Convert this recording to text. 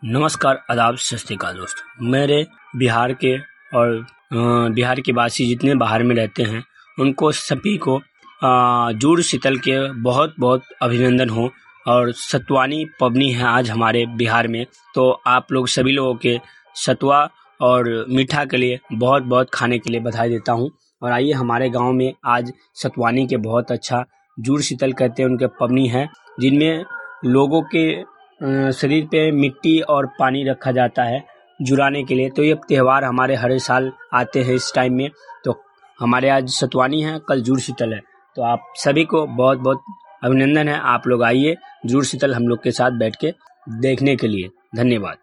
नमस्कार, आदाब, सत श्री अकाल दोस्त। मेरे बिहार के और बिहार के वासी जितने बाहर में रहते हैं उनको सभी को जुड़ शीतल के बहुत बहुत अभिनंदन हो। और सतुवानी पबनी है आज हमारे बिहार में, तो आप लोग सभी लोगों के सतुआ और मीठा के लिए बहुत बहुत खाने के लिए बधाई देता हूं। और आइए, हमारे गांव में आज सतुवानी के बहुत अच्छा जुड़ शीतल कहते हैं उनके पबनी है, जिनमें लोगों के शरीर पे मिट्टी और पानी रखा जाता है जुड़ाने के लिए। तो ये त्यौहार हमारे हर साल आते हैं इस टाइम में। तो हमारे आज सतुवानी है, कल जुड़ शीतल है। तो आप सभी को बहुत बहुत अभिनंदन है। आप लोग आइए जुड़ शीतल हम लोग के साथ बैठ के देखने के लिए। धन्यवाद।